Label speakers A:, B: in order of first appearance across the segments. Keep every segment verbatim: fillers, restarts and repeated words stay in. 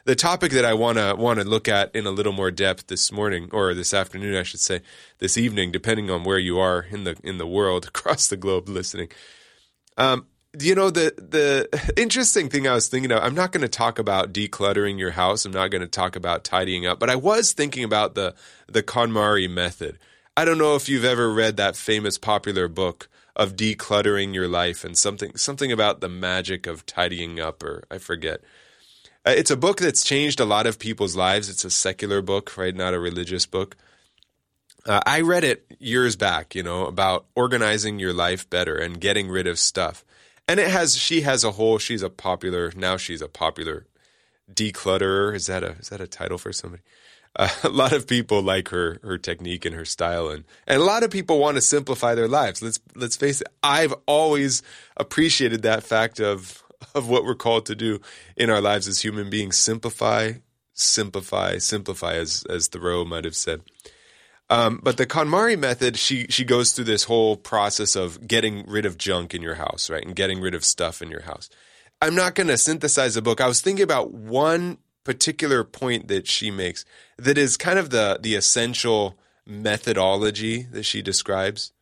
A: the topic that I want to want to look at in a little more depth this morning, or this afternoon, I should say, this evening, depending on where you are in the in the world, across the globe listening. Um, you know, the the interesting thing I was thinking of, I'm not going to talk about decluttering your house. I'm not going to talk about tidying up, but I was thinking about the the KonMari method. I don't know if you've ever read that famous popular book of decluttering your life and something something about the magic of tidying up, or I forget. Uh, it's a book that's changed a lot of people's lives. It's a secular book, right? Not a religious book. Uh, I read it years back, you know, about organizing your life better and getting rid of stuff. And it has, she has a whole, she's a popular, now she's a popular declutterer. Is that a, is that a title for somebody? Uh, a lot of people like her her technique and her style, and, and a lot of people want to simplify their lives. Let's let's face it. I've always appreciated that fact of of what we're called to do in our lives as human beings: simplify, simplify, simplify, as as Thoreau might have said. Um, but the KonMari method, she she goes through this whole process of getting rid of junk in your house, right, and getting rid of stuff in your house. I'm not going to synthesize the book. I was thinking about one particular point that she makes that is kind of the the essential methodology that she describes,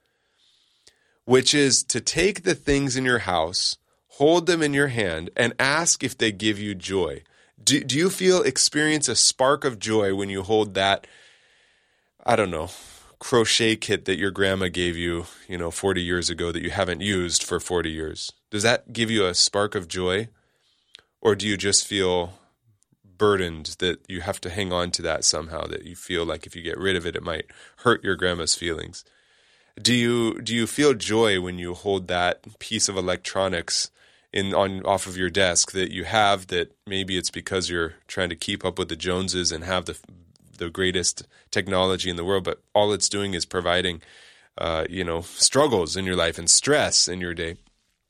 A: which is to take the things in your house, hold them in your hand, and ask if they give you joy. Do, do you feel, experience a spark of joy when you hold that, I don't know, crochet kit that your grandma gave you, you know, forty years ago that you haven't used for forty years? Does that give you a spark of joy? Or do you just feel burdened that you have to hang on to that somehow, that you feel like if you get rid of it, it might hurt your grandma's feelings? Do you do you feel joy when you hold that piece of electronics in on off of your desk that you have, that maybe it's because you're trying to keep up with the Joneses and have the the greatest technology in the world, but all it's doing is providing uh, you know, struggles in your life and stress in your day?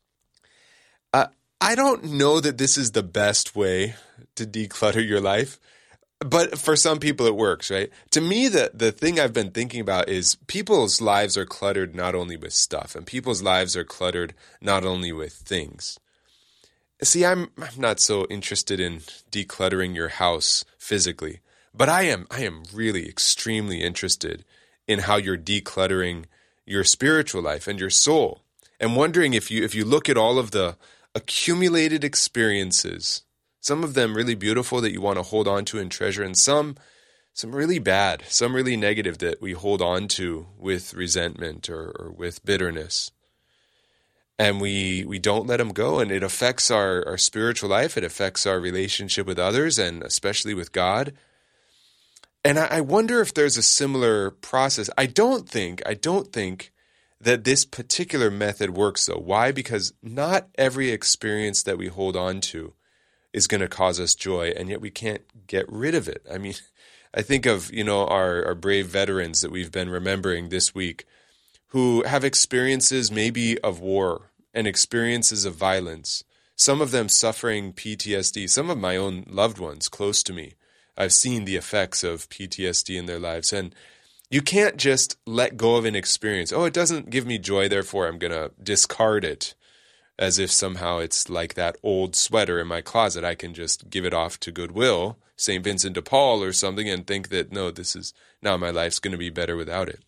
A: Uh, I don't know that this is the best way to declutter your life, but for some people it works, right? To me, the, the thing I've been thinking about is people's lives are cluttered not only with stuff, and people's lives are cluttered not only with things. See, I'm I'm not so interested in decluttering your house physically, but I am I am really extremely interested in how you're decluttering your spiritual life and your soul, and wondering if you if you look at all of the accumulated experiences, some of them really beautiful that you want to hold on to and treasure, and some some really bad, some really negative that we hold on to with resentment or, or with bitterness. And we we don't let them go, and it affects our, our spiritual life. It affects our relationship with others, and especially with God. And I, I wonder if there's a similar process. I don't think, I don't think that this particular method works, though. Why? Because not every experience that we hold on to is going to cause us joy, and yet we can't get rid of it. I mean, I think of, you know, our, our brave veterans that we've been remembering this week, who have experiences maybe of war and experiences of violence, some of them suffering P T S D, some of my own loved ones close to me. I've seen the effects of P T S D in their lives, and you can't just let go of an experience. Oh, it doesn't give me joy, therefore I'm going to discard it, as if somehow it's like that old sweater in my closet. I can just give it off to Goodwill, Saint Vincent de Paul or something, and think that, no, this is, now my life's going to be better without it.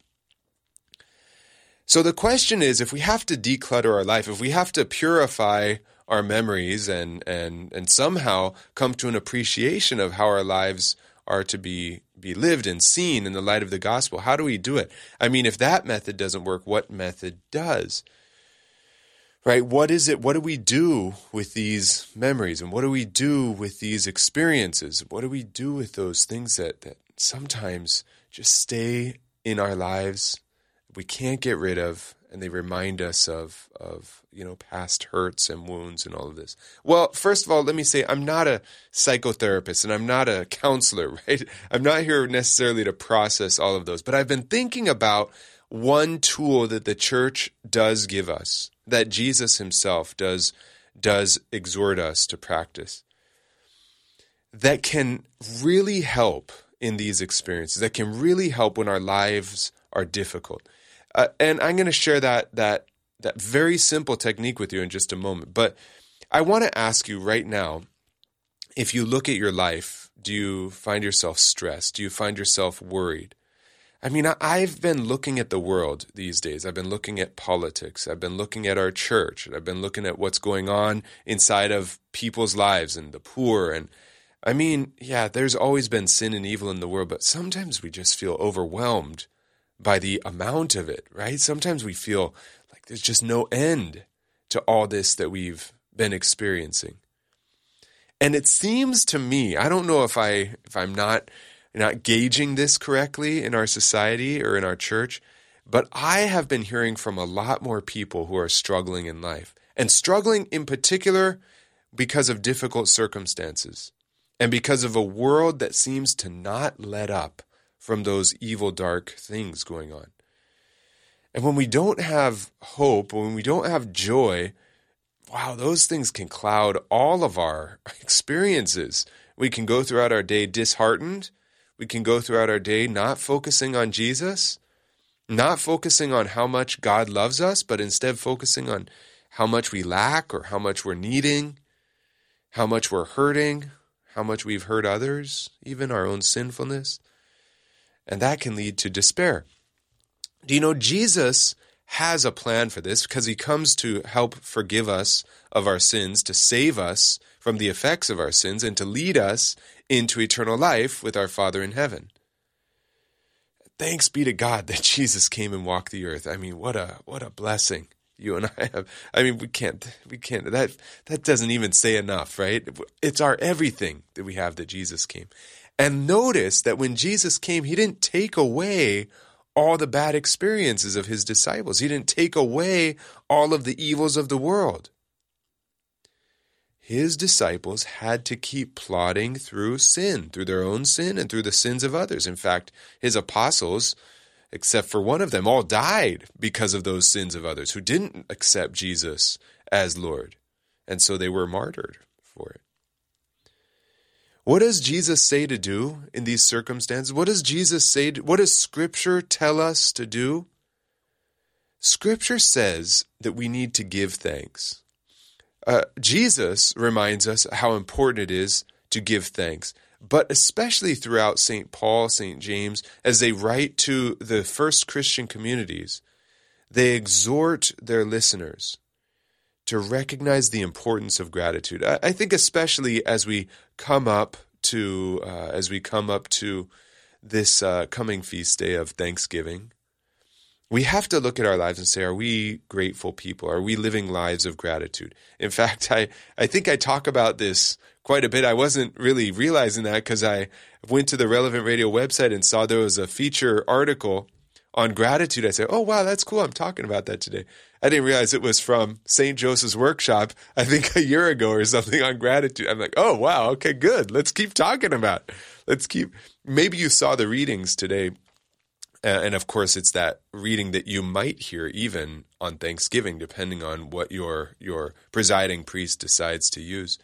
A: So the question is, if we have to declutter our life, if we have to purify our memories and and and somehow come to an appreciation of how our lives are to be be lived and seen in the light of the gospel, how do we do it? I mean, if that method doesn't work, what method does? Right? What is it? What do we do with these memories? And what do we do with these experiences? What do we do with those things that, that sometimes just stay in our lives, we can't get rid of, and they remind us of, of, you know, past hurts and wounds and all of this? Well, first of all, let me say I'm not a psychotherapist and I'm not a counselor, right? I'm not here necessarily to process all of those, but I've been thinking about one tool that the church does give us, that Jesus himself does, does exhort us to practice, that can really help in these experiences, that can really help when our lives are difficult. Uh, and I'm going to share that that that very simple technique with you in just a moment. But I want to ask you right now, if you look at your life, do you find yourself stressed? Do you find yourself worried? I mean, I've been looking at the world these days. I've been looking at politics. I've been looking at our church. I've been looking at what's going on inside of people's lives and the poor. And I mean, yeah, there's always been sin and evil in the world, but sometimes we just feel overwhelmed by the amount of it, right? Sometimes we feel like there's just no end to all this that we've been experiencing. And it seems to me, I don't know if I if I'm not not gauging this correctly in our society or in our church, but I have been hearing from a lot more people who are struggling in life, and struggling in particular because of difficult circumstances and because of a world that seems to not let up from those evil, dark things going on. And when we don't have hope, when we don't have joy, wow, those things can cloud all of our experiences. We can go throughout our day disheartened. We can go throughout our day not focusing on Jesus, not focusing on how much God loves us, but instead focusing on how much we lack or how much we're needing, how much we're hurting, how much we've hurt others, even our own sinfulness. And that can lead to despair. Do you know Jesus has a plan for this because he comes to help forgive us of our sins, to save us from the effects of our sins, and to lead us into eternal life with our Father in heaven. Thanks be to God that Jesus came and walked the earth. I mean, what a what a blessing you and I have. I mean, we can't we can't that that doesn't even say enough, right? It's our everything that we have that Jesus came. And notice that when Jesus came, he didn't take away all the bad experiences of his disciples. He didn't take away all of the evils of the world. His disciples had to keep plodding through sin, through their own sin and through the sins of others. In fact, his apostles, except for one of them, all died because of those sins of others who didn't accept Jesus as Lord. And so they were martyred for it. What does Jesus say to do in these circumstances? What does Jesus say? To, what does Scripture tell us to do? Scripture says that we need to give thanks. Uh, Jesus reminds us how important it is to give thanks, but especially throughout Saint Paul, Saint James, as they write to the first Christian communities, they exhort their listeners to recognize the importance of gratitude. I, I think especially as we come up to uh, as we come up to this uh, coming feast day of Thanksgiving, we have to look at our lives and say, are we grateful people? Are we living lives of gratitude? In fact, I, I think I talk about this quite a bit. I wasn't really realizing that because I went to the Relevant Radio website and saw there was a feature article on gratitude. I said, oh, wow, that's cool. I'm talking about that today. I didn't realize it was from Saint Joseph's Workshop, I think a year ago or something on gratitude. I'm like, oh, wow, okay, good. Let's keep talking about it. Let's keep, maybe you saw the readings today. Uh, and of course, it's that reading that you might hear even on Thanksgiving, depending on what your your presiding priest decides to use,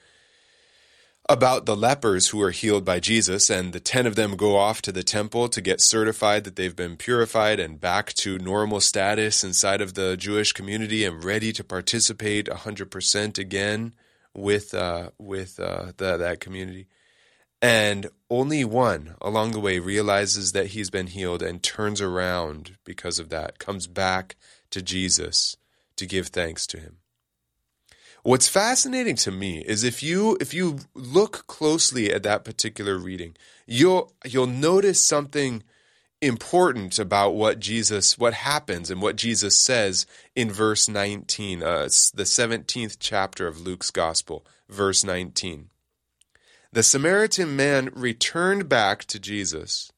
A: about the lepers who are healed by Jesus, and the ten of them go off to the temple to get certified that they've been purified and back to normal status inside of the Jewish community and ready to participate one hundred percent again with uh, with uh, the, that community. And only one along the way realizes that he's been healed and turns around because of that, comes back to Jesus to give thanks to him. What's fascinating to me is if you if you look closely at that particular reading, you'll you'll notice something important about what Jesus, what happens and what Jesus says in verse nineteen, uh, the seventeenth chapter of Luke's Gospel, verse nineteen. The Samaritan man returned back to Jesus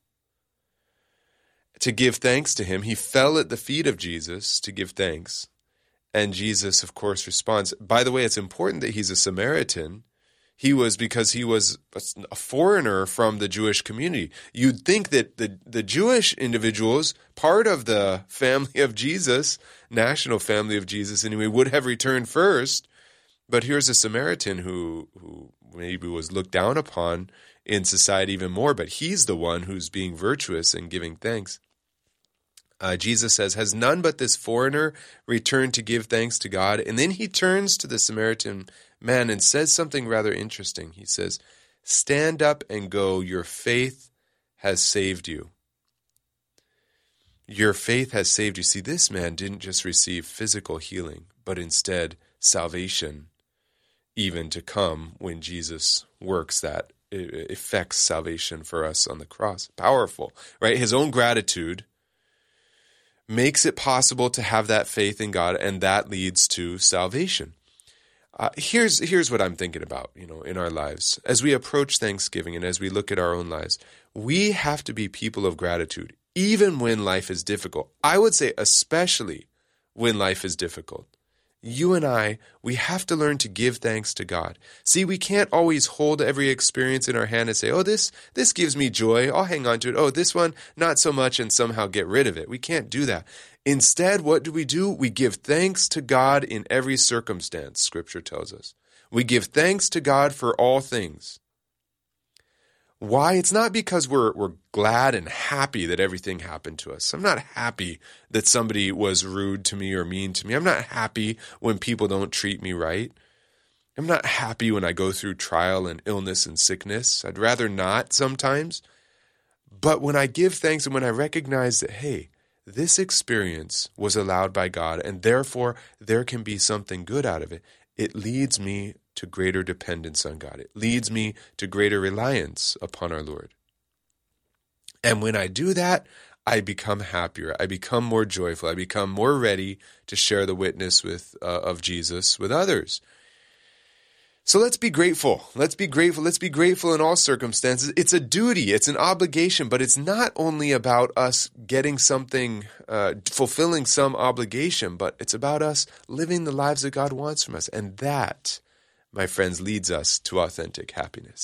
A: to give thanks to him. He fell at the feet of Jesus to give thanks. And Jesus, of course, responds. By the way, it's important that he's a Samaritan. He was because he was a foreigner from the Jewish community. You'd think that the, the Jewish individuals, part of the family of Jesus, national family of Jesus anyway, would have returned first. But here's a Samaritan who who maybe was looked down upon in society even more, but he's the one who's being virtuous and giving thanks. Uh, Jesus says, has none but this foreigner returned to give thanks to God? And then he turns to the Samaritan man and says something rather interesting. He says, Stand up and go. Your faith has saved you. Your faith has saved you. See, this man didn't just receive physical healing, but instead salvation, even to come when Jesus works that effects salvation for us on the cross. Powerful, right? His own gratitude makes it possible to have that faith in God, and that leads to salvation. Uh, here's here's what I'm thinking about, you know, in our lives. As we approach Thanksgiving and as we look at our own lives, we have to be people of gratitude, even when life is difficult. I would say especially when life is difficult. You and I, we have to learn to give thanks to God. See, we can't always hold every experience in our hand and say, oh, this this gives me joy. I'll hang on to it. Oh, this one, not so much, and somehow get rid of it. We can't do that. Instead, what do we do? We give thanks to God in every circumstance, Scripture tells us. We give thanks to God for all things. Why? It's not because we're we're glad and happy that everything happened to us. I'm not happy that somebody was rude to me or mean to me. I'm not happy when people don't treat me right. I'm not happy when I go through trial and illness and sickness. I'd rather not sometimes. But when I give thanks and when I recognize that, hey, this experience was allowed by God and therefore there can be something good out of it, it leads me to greater dependence on God. It leads me to greater reliance upon our Lord. And when I do that, I become happier. I become more joyful. I become more ready to share the witness with uh, of Jesus with others. So let's be grateful. Let's be grateful. Let's be grateful in all circumstances. It's a duty. It's an obligation, but it's not only about us getting something, uh, fulfilling some obligation, but it's about us living the lives that God wants from us. And that, my friends, leads us to authentic happiness.